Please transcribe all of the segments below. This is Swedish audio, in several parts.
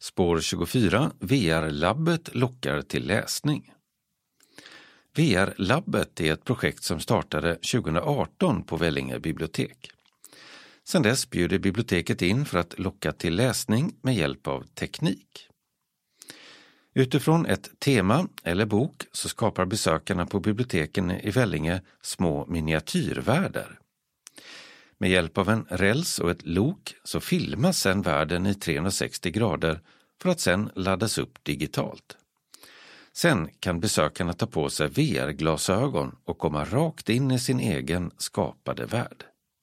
Spår 24, VR-labbet lockar till läsning. VR-labbet är ett projekt som startade 2018 på Vellinge bibliotek. Sedan dess bjuder biblioteket in för att locka till läsning med hjälp av teknik. Utifrån ett tema eller bok så skapar besökarna på biblioteken i Vellinge små miniatyrvärldar. Med hjälp av en räls och ett lok så filmas sedan världen i 360 grader för att sedan laddas upp digitalt. Sen kan besökarna ta på sig VR-glasögon och komma rakt in i sin egen skapade värld.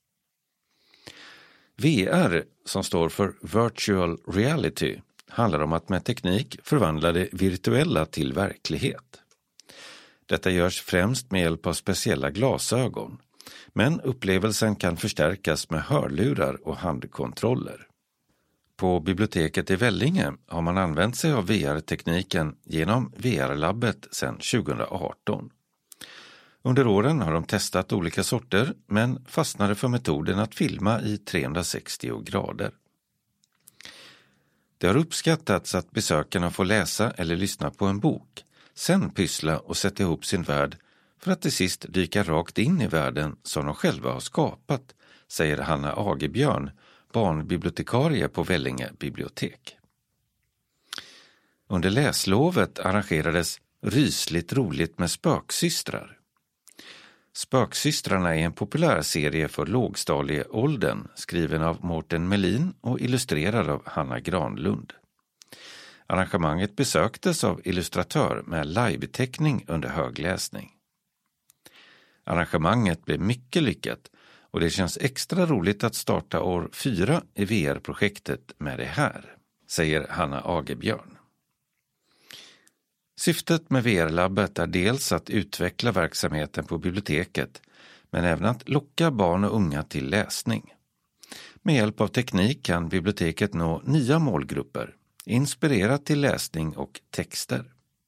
VR, som står för Virtual Reality, handlar om att med teknik förvandla det virtuella till verklighet. Detta görs främst med hjälp av speciella glasögon, men upplevelsen kan förstärkas med hörlurar och handkontroller. På biblioteket i Vellinge har man använt sig av VR-tekniken genom VR-labbet sedan 2018. Under åren har de testat olika sorter men fastnade för metoden att filma i 360 grader. Det har uppskattats att besökarna får läsa eller lyssna på en bok, sen pyssla och sätta ihop sin värld för att till sist dyka rakt in i världen som de själva har skapat, säger Hanna Agebjörn, barnbibliotekarie på Vellinge bibliotek. Under läslovet arrangerades Rysligt roligt med spöksystrar. Spöksystrarna är en populär serie för lågstadieåldern skriven av Mårten Melin och illustrerad av Hanna Granlund. Arrangemanget besöktes av illustratör med live-teckning under högläsning. Arrangemanget blev mycket lyckat och det känns extra roligt att starta år 4 i VR-projektet med det här, säger Hanna Agebjörn. Syftet med VR-labbet är dels att utveckla verksamheten på biblioteket, men även att locka barn och unga till läsning. Med hjälp av teknik kan biblioteket nå nya målgrupper, inspirerat till läsning och texter.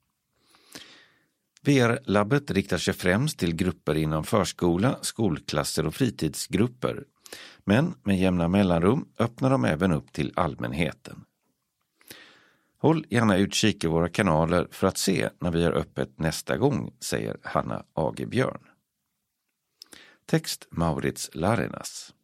VR-labbet riktar sig främst till grupper inom förskola, skolklasser och fritidsgrupper, men med jämna mellanrum öppnar de även upp till allmänheten. Håll gärna utkik i våra kanaler för att se när vi har öppet nästa gång, säger Hanna Agebjörn. Text Maurits Larenas.